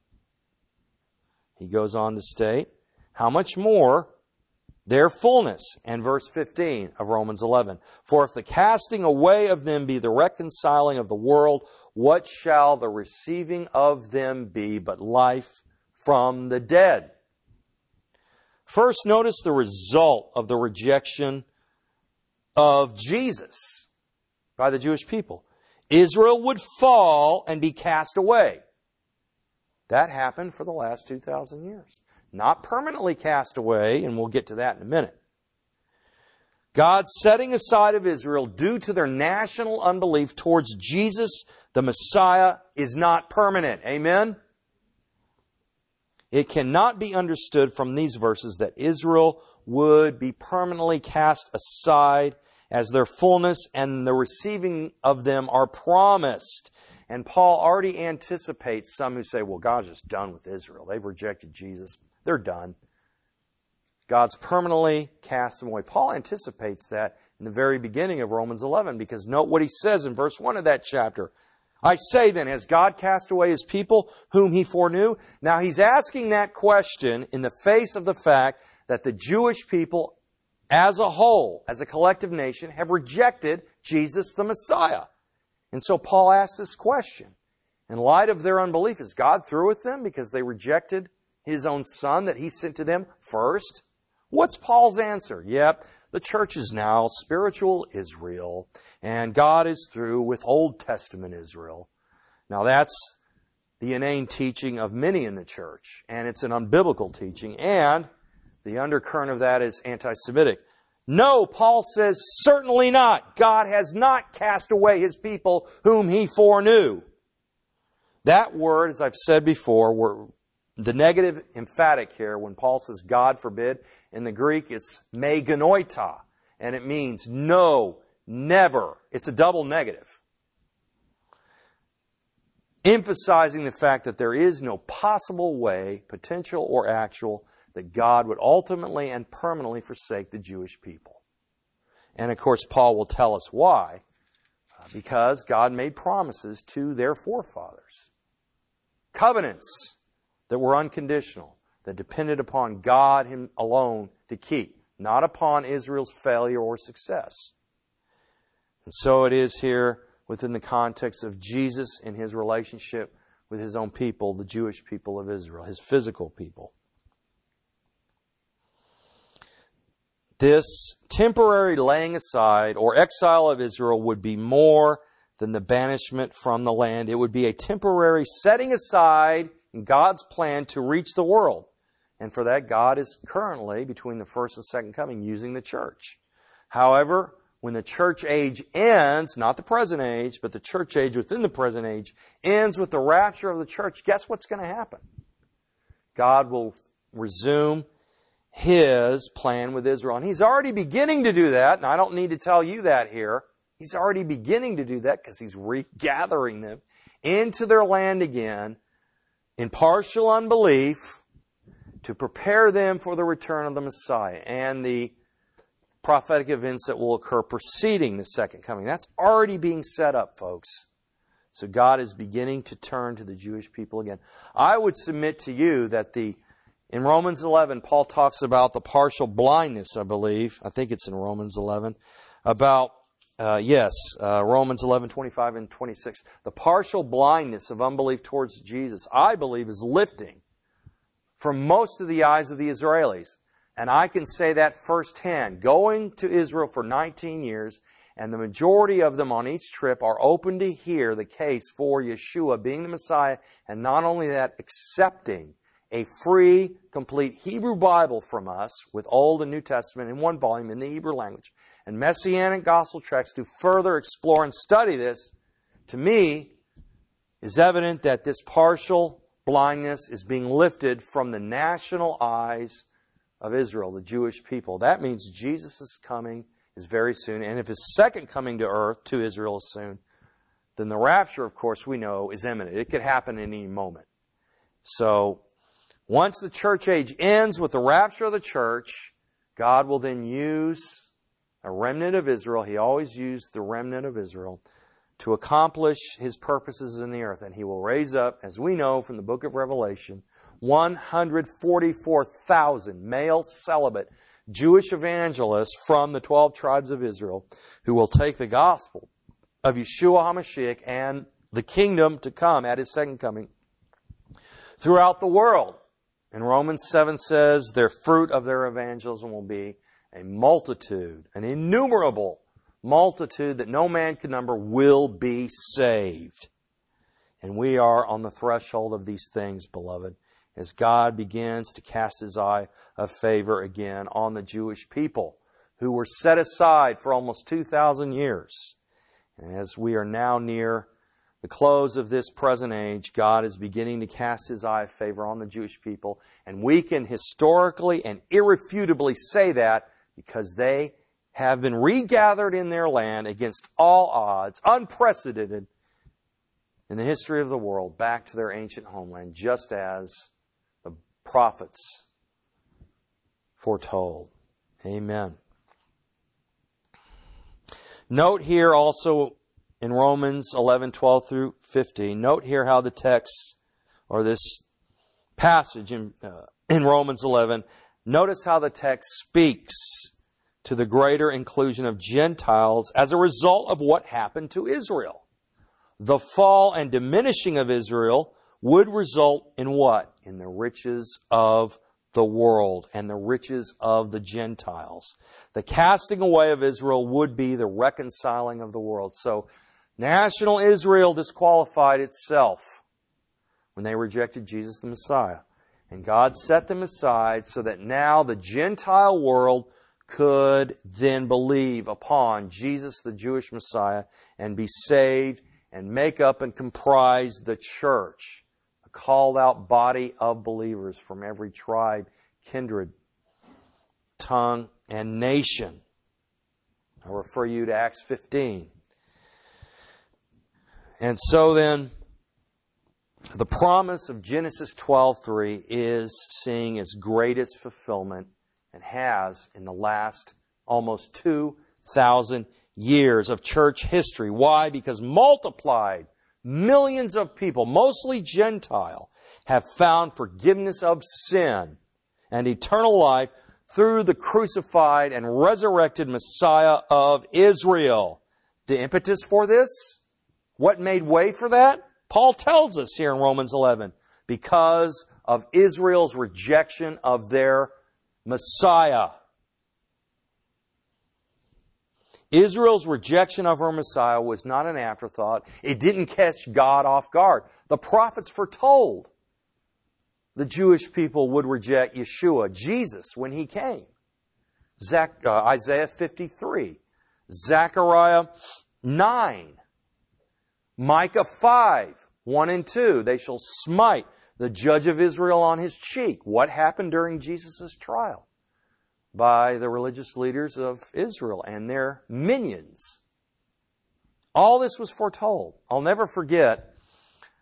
he goes on to state, how much more their fullness. And verse fifteen of Romans eleven. For if the casting away of them be the reconciling of the world, what shall the receiving of them be but life from the dead? First, notice the result of the rejection of Jesus by the Jewish people. Israel would fall and be cast away. That happened for the last two thousand years. Not permanently cast away, and we'll get to that in a minute. God's setting aside of Israel due to their national unbelief towards Jesus, the Messiah, is not permanent. Amen? It cannot be understood from these verses that Israel would be permanently cast aside as their fullness and the receiving of them are promised. And Paul already anticipates some who say, well, God's just done with Israel. They've rejected Jesus. They're done. God's permanently cast them away. Paul anticipates that in the very beginning of Romans eleven, because note what he says in verse one of that chapter. I say then, has God cast away His people whom He foreknew? Now he's asking that question in the face of the fact that the Jewish people as a whole, as a collective nation, have rejected Jesus the Messiah. And so Paul asks this question. In light of their unbelief, is God through with them because they rejected His own Son that He sent to them first? What's Paul's answer? Yep, the church is now spiritual Israel, and God is through with Old Testament Israel. Now that's the inane teaching of many in the church, and it's an unbiblical teaching, and the undercurrent of that is anti-Semitic. No, Paul says, certainly not. God has not cast away His people whom He foreknew. That word, as I've said before, we're, the negative emphatic here, when Paul says God forbid, in the Greek it's me genoita, and it means no, never. It's a double negative, emphasizing the fact that there is no possible way, potential or actual, that God would ultimately and permanently forsake the Jewish people. And of course, Paul will tell us why. Uh, because God made promises to their forefathers. Covenants that were unconditional, that depended upon God Him alone to keep, not upon Israel's failure or success. And so it is here within the context of Jesus and His relationship with His own people, the Jewish people of Israel, His physical people. This temporary laying aside or exile of Israel would be more than the banishment from the land. It would be a temporary setting aside in God's plan to reach the world. And for that, God is currently, between the first and second coming, using the church. However, when the church age ends, not the present age, but the church age within the present age, ends with the rapture of the church, guess what's going to happen? God will resume His plan with Israel. And He's already beginning to do that, and I don't need to tell you that here. He's already beginning to do that because He's regathering them into their land again in partial unbelief to prepare them for the return of the Messiah and the prophetic events that will occur preceding the second coming. That's already being set up, folks. So God is beginning to turn to the Jewish people again. I would submit to you that the in Romans eleven, Paul talks about the partial blindness, I believe. I think it's in Romans eleven. About, uh, yes, uh, Romans eleven, twenty-five and twenty-six. The partial blindness of unbelief towards Jesus, I believe, is lifting from most of the eyes of the Israelis. And I can say that firsthand. Going to Israel for nineteen years, and the majority of them on each trip are open to hear the case for Yeshua being the Messiah, and not only that, accepting a free, complete Hebrew Bible from us with Old and New Testament in one volume in the Hebrew language, and Messianic gospel tracts to further explore and study this, to me, is evident that this partial blindness is being lifted from the national eyes of Israel, the Jewish people. That means Jesus' coming is very soon, and if His second coming to earth, to Israel, is soon, then the rapture, of course, we know is imminent. It could happen at any moment. So, once the church age ends with the rapture of the church, God will then use a remnant of Israel. He always used the remnant of Israel to accomplish His purposes in the earth. And He will raise up, as we know from the book of Revelation, one hundred forty-four thousand male celibate Jewish evangelists from the twelve tribes of Israel who will take the gospel of Yeshua HaMashiach and the kingdom to come at His second coming throughout the world. And Romans seven says, their fruit of their evangelism will be a multitude, an innumerable multitude that no man can number will be saved. And we are on the threshold of these things, beloved, as God begins to cast His eye of favor again on the Jewish people who were set aside for almost two thousand years. And as we are now near the close of this present age, God is beginning to cast His eye of favor on the Jewish people. And we can historically and irrefutably say that because they have been regathered in their land against all odds, unprecedented in the history of the world, back to their ancient homeland, just as the prophets foretold. Amen. Note here also in Romans eleven, twelve through fifteen, note here how the text, or this passage in, uh, in Romans eleven, notice how the text speaks to the greater inclusion of Gentiles as a result of what happened to Israel. The fall and diminishing of Israel would result in what? In the riches of the world and the riches of the Gentiles. The casting away of Israel would be the reconciling of the world. So, national Israel disqualified itself when they rejected Jesus the Messiah. And God set them aside so that now the Gentile world could then believe upon Jesus the Jewish Messiah and be saved and make up and comprise the church, a called out body of believers from every tribe, kindred, tongue, and nation. I refer you to Acts fifteen. And so then, the promise of Genesis twelve three is seeing its greatest fulfillment, and has in the last almost two thousand years of church history. Why? Because multiplied millions of people, mostly Gentile, have found forgiveness of sin and eternal life through the crucified and resurrected Messiah of Israel. The impetus for this? What made way for that? Paul tells us here in Romans eleven, because of Israel's rejection of their Messiah. Israel's rejection of her Messiah was not an afterthought. It didn't catch God off guard. The prophets foretold the Jewish people would reject Yeshua, Jesus, when He came. Zach, uh, Isaiah fifty-three, Zechariah nine, Micah five, one and two. They shall smite the judge of Israel on his cheek. What happened during Jesus' trial? By the religious leaders of Israel and their minions. All this was foretold. I'll never forget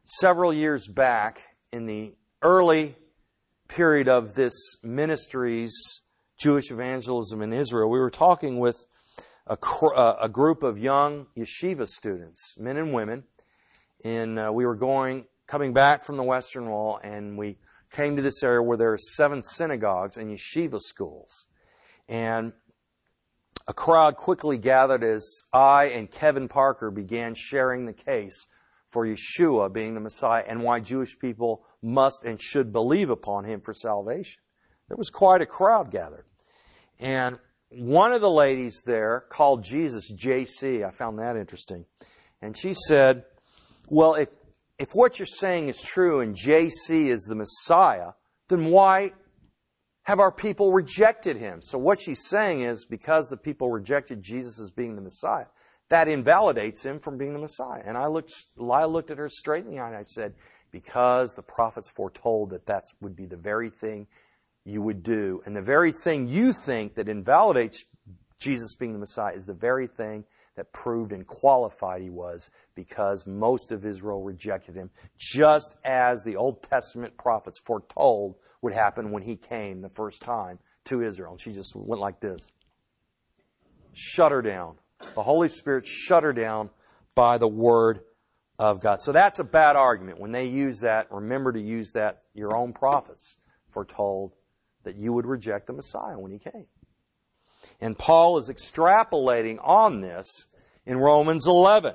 several years back in the early period of this ministry's Jewish evangelism in Israel, we were talking with a, a group of young yeshiva students, men and women, and uh, we were going, coming back from the Western Wall, and we came to this area where there are seven synagogues and yeshiva schools. And a crowd quickly gathered as I and Kevin Parker began sharing the case for Yeshua being the Messiah and why Jewish people must and should believe upon Him for salvation. There was quite a crowd gathered. And one of the ladies there called Jesus J C. I found that interesting. And she said, well, if, if what you're saying is true and J C is the Messiah, then why have our people rejected Him? So what she's saying is because the people rejected Jesus as being the Messiah, that invalidates Him from being the Messiah. And I looked, I looked at her straight in the eye and I said, because the prophets foretold that that would be the very thing you would do. And the very thing you think that invalidates Jesus being the Messiah is the very thing that proved and qualified He was, because most of Israel rejected Him, just as the Old Testament prophets foretold would happen when He came the first time to Israel. And she just went like this. Shut her down. The Holy Spirit shut her down by the Word of God. So that's a bad argument. When they use that, remember to use that. Your own prophets foretold that you would reject the Messiah when He came. And Paul is extrapolating on this in Romans eleven.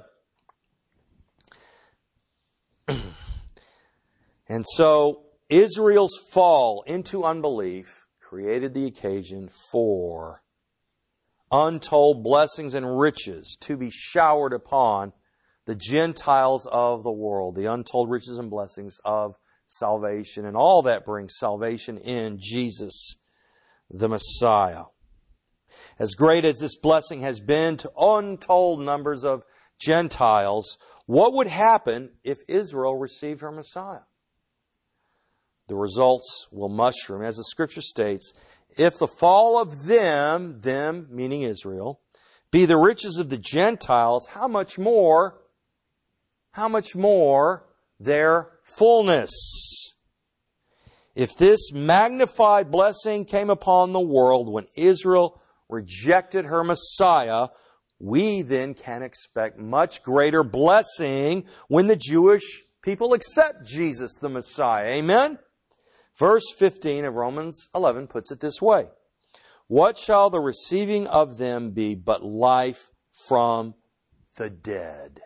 And so Israel's fall into unbelief created the occasion for untold blessings and riches to be showered upon the Gentiles of the world, the untold riches and blessings of salvation, and all that brings salvation in Jesus, the Messiah. As great as this blessing has been to untold numbers of Gentiles, what would happen if Israel received her Messiah? The results will mushroom. As the Scripture states, if the fall of them, them meaning Israel, be the riches of the Gentiles, how much more, how much more their fullness? If this magnified blessing came upon the world when Israel rejected her Messiah, we then can expect much greater blessing when the Jewish people accept Jesus the Messiah. Amen? Verse fifteen of Romans eleven puts it this way. What shall the receiving of them be but life from the dead?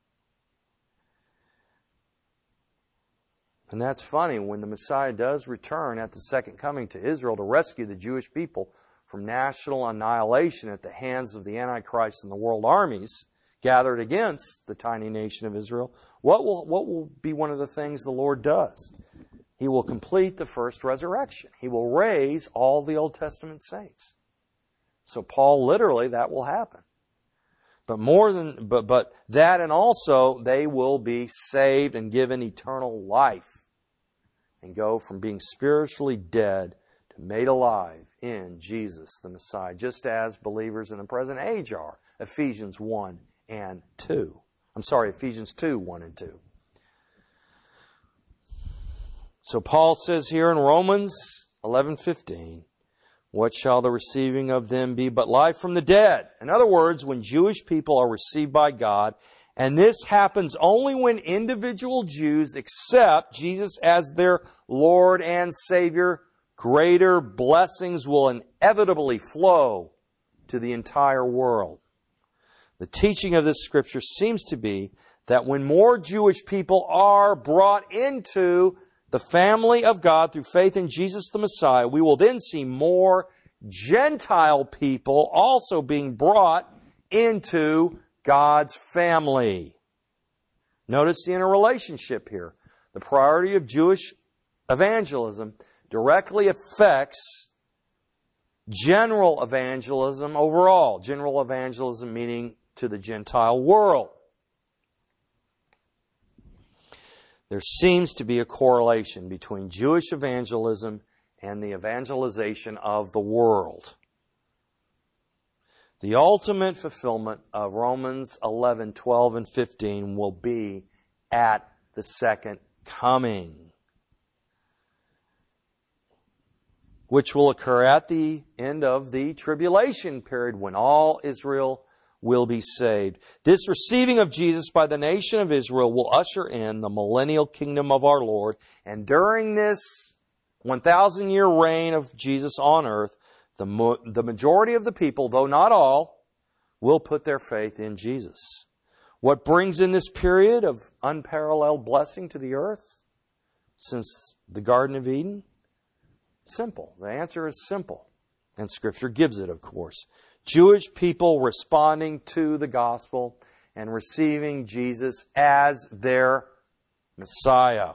And that's funny, when the Messiah does return at the second coming to Israel to rescue the Jewish people from national annihilation at the hands of the Antichrist and the world armies gathered against the tiny nation of Israel, what will, what will be one of the things the Lord does? He will complete the first resurrection. He will raise all the Old Testament saints. So Paul, literally, that will happen. But more than, but, but that, and also they will be saved and given eternal life and go from being spiritually dead to made alive in Jesus the Messiah, just as believers in the present age are. Ephesians one and two. I'm sorry, Ephesians two, one and two. So Paul says here in Romans eleven fifteen, what shall the receiving of them be but life from the dead? In other words, when Jewish people are received by God, and this happens only when individual Jews accept Jesus as their Lord and Savior, greater blessings will inevitably flow to the entire world. The teaching of this Scripture seems to be that when more Jewish people are brought into the family of God through faith in Jesus the Messiah, we will then see more Gentile people also being brought into God's family. Notice the interrelationship here. The priority of Jewish evangelism directly affects general evangelism overall. General evangelism meaning to the Gentile world. There seems to be a correlation between Jewish evangelism and the evangelization of the world. The ultimate fulfillment of Romans eleven, twelve, and fifteen will be at the second coming, which will occur at the end of the tribulation period when all Israel will be saved. This receiving of Jesus by the nation of Israel will usher in the millennial kingdom of our Lord. And during this one thousand year reign of Jesus on earth, the, mo- the majority of the people, though not all, will put their faith in Jesus. What brings in this period of unparalleled blessing to the earth since the Garden of Eden? Simple. The answer is simple. And Scripture gives it, of course. Jewish people responding to the gospel and receiving Jesus as their Messiah.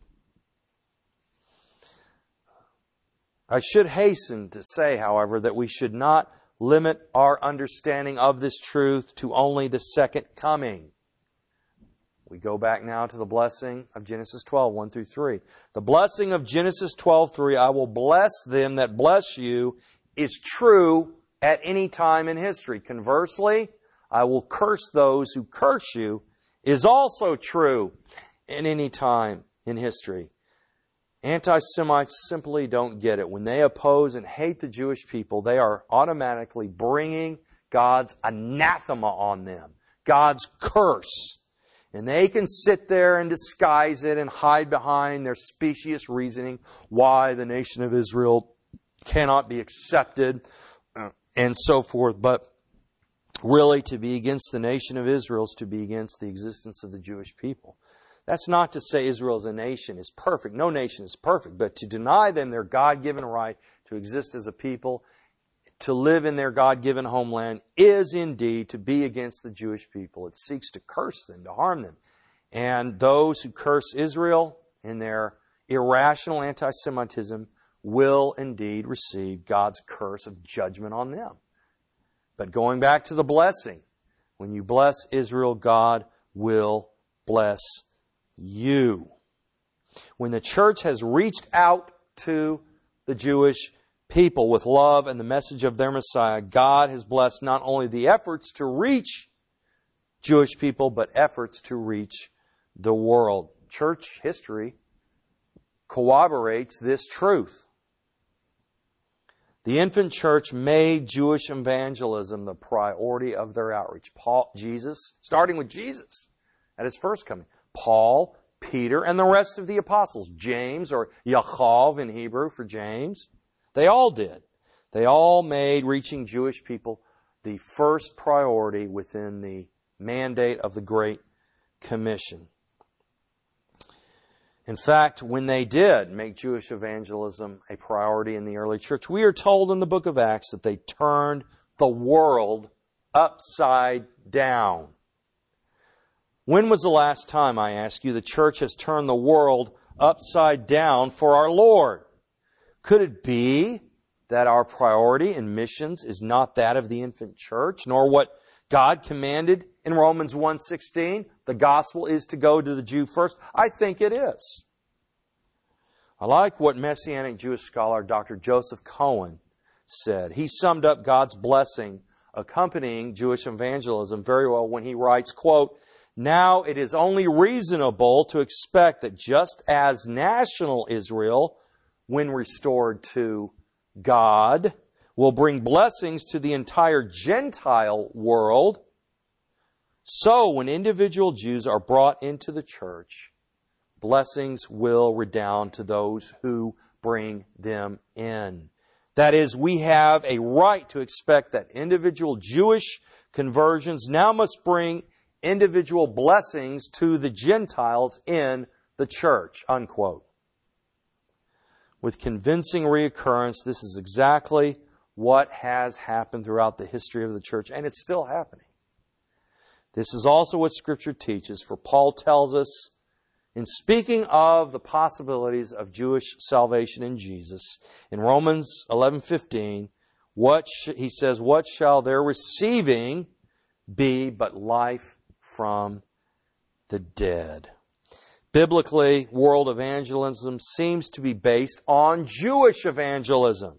I should hasten to say, however, that we should not limit our understanding of this truth to only the second coming. We go back now to the blessing of Genesis twelve, one through three. The blessing of Genesis twelve, three, I will bless them that bless you, is true at any time in history. Conversely, I will curse those who curse you, is also true in any time in history. Anti-Semites simply don't get it. When they oppose and hate the Jewish people, they are automatically bringing God's anathema on them, God's curse. And they can sit there and disguise it and hide behind their specious reasoning why the nation of Israel cannot be accepted and so forth. But really, to be against the nation of Israel is to be against the existence of the Jewish people. That's not to say Israel as a nation is perfect. No nation is perfect. But to deny them their God-given right to exist as a people, to live in their God-given homeland, is indeed to be against the Jewish people. It seeks to curse them, to harm them. And those who curse Israel in their irrational anti-Semitism will indeed receive God's curse of judgment on them. But going back to the blessing, when you bless Israel, God will bless you. When the church has reached out to the Jewish people with love and the message of their Messiah, God has blessed not only the efforts to reach Jewish people, but efforts to reach the world. Church history corroborates this truth. The infant church made Jewish evangelism the priority of their outreach. Paul, Jesus, starting with Jesus at His first coming. Paul, Peter, and the rest of the apostles. James, or Yaakov in Hebrew for James. They all did. They all made reaching Jewish people the first priority within the mandate of the Great Commission. In fact, when they did make Jewish evangelism a priority in the early church, we are told in the book of Acts that they turned the world upside down. When was the last time, I ask you, the church has turned the world upside down for our Lord? Could it be that our priority in missions is not that of the infant church, nor what God commanded in Romans one sixteen? The gospel is to go to the Jew first. I think it is. I like what Messianic Jewish scholar Doctor Joseph Cohen said. He summed up God's blessing accompanying Jewish evangelism very well when he writes, quote, "Now it is only reasonable to expect that just as national Israel, when restored to God, will bring blessings to the entire Gentile world, so when individual Jews are brought into the church, blessings will redound to those who bring them in." That is, we have a right to expect that individual Jewish conversions now must bring individual blessings to the Gentiles in the church, unquote. With convincing reoccurrence, this is exactly what has happened throughout the history of the church, and it's still happening. This is also what Scripture teaches, for Paul tells us, in speaking of the possibilities of Jewish salvation in Jesus, in Romans eleven fifteen, what sh- he says, "What shall their receiving be but life from the dead?" Biblically, world evangelism seems to be based on Jewish evangelism.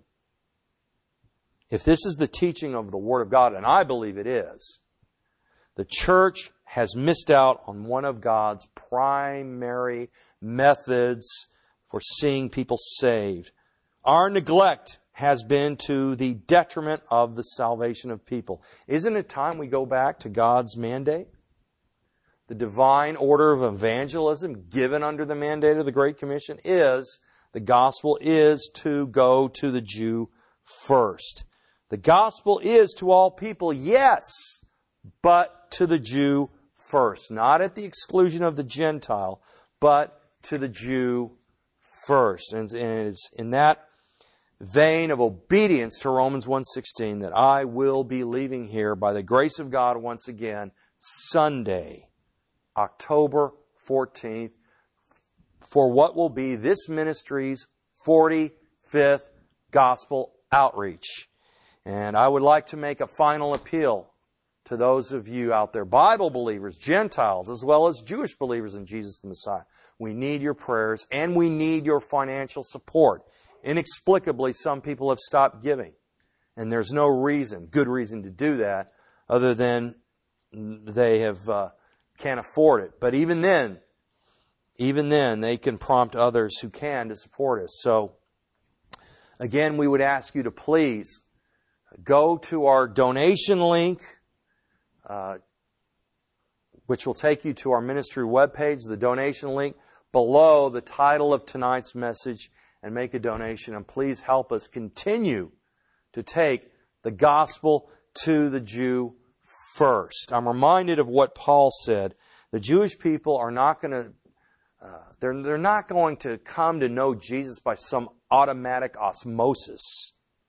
If this is the teaching of the Word of God, and I believe it is, the church has missed out on one of God's primary methods for seeing people saved. Our neglect has been to the detriment of the salvation of people. Isn't it time we go back to God's mandate? The divine order of evangelism given under the mandate of the Great Commission is, the gospel is to go to the Jew first. The gospel is to all people, yes, but to the Jew first. Not at the exclusion of the Gentile, but to the Jew first. And it's in that vein of obedience to Romans one sixteen that I will be leaving here by the grace of God once again Sunday, October fourteenth, for what will be this ministry's forty-fifth gospel outreach. And I would like to make a final appeal to those of you out there, Bible believers, Gentiles, as well as Jewish believers in Jesus the Messiah. We need your prayers and we need your financial support. Inexplicably, some people have stopped giving. And there's no reason, good reason to do that, other than they have uh, can't afford it. But even then, even then, they can prompt others who can to support us. So, again, we would ask you to please go to our donation link, uh, which will take you to our ministry webpage, the donation link below the title of tonight's message, and make a donation. And please help us continue to take the gospel to the Jew first. I'm reminded of what Paul said. The Jewish people are not going to, uh, they're, they're not going to come to know Jesus by some automatic osmosis.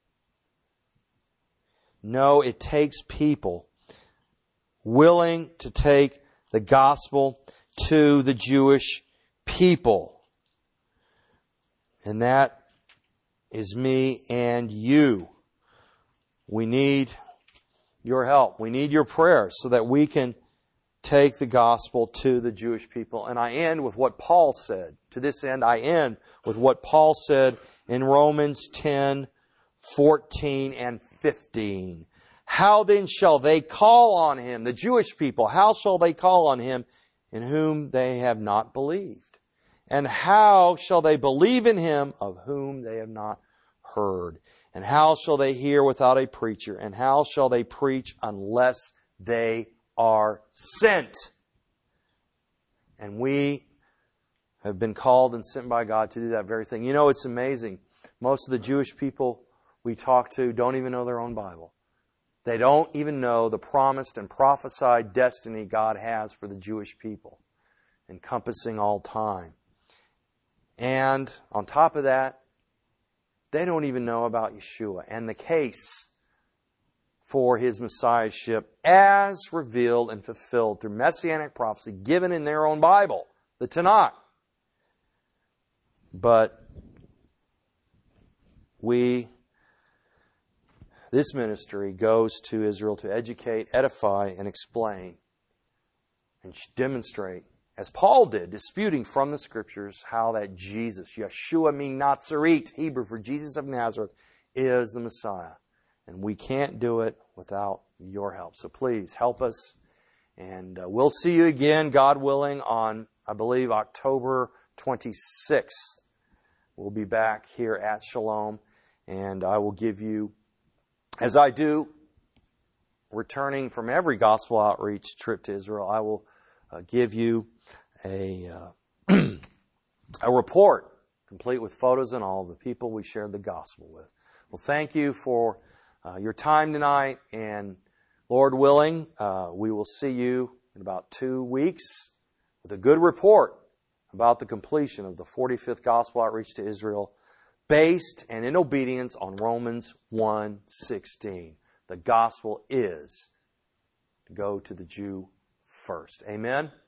No, it takes people willing to take the gospel to the Jewish people. And that is me and you. We need your help. We need your prayers so that we can take the gospel to the Jewish people. And I end with what Paul said. To this end, I end with what Paul said in Romans ten, fourteen, and fifteen. How then shall they call on Him, the Jewish people, how shall they call on Him in whom they have not believed? And how shall they believe in Him of whom they have not heard? And how shall they hear without a preacher? And how shall they preach unless they are sent? And we have been called and sent by God to do that very thing. You know, it's amazing. Most of the Jewish people we talk to don't even know their own Bible. They don't even know the promised and prophesied destiny God has for the Jewish people, encompassing all time. And on top of that, they don't even know about Yeshua and the case for His Messiahship as revealed and fulfilled through Messianic prophecy given in their own Bible, the Tanakh. But we, this ministry goes to Israel to educate, edify, and explain and demonstrate, as Paul did, disputing from the Scriptures how that Jesus, Yeshua min Nazareth, Hebrew for Jesus of Nazareth, is the Messiah. And we can't do it without your help. So please help us. And uh, we'll see you again, God willing, on, I believe, October twenty-sixth. We'll be back here at Shalom. And I will give you, as I do, returning from every gospel outreach trip to Israel, I will uh, give you a uh, a report, complete with photos and all of the people we shared the gospel with. Well, thank you for uh, your time tonight, and Lord willing, uh, we will see you in about two weeks with a good report about the completion of the forty-fifth gospel outreach to Israel, based and in obedience on Romans one sixteen. The gospel is to go to the Jew first. Amen?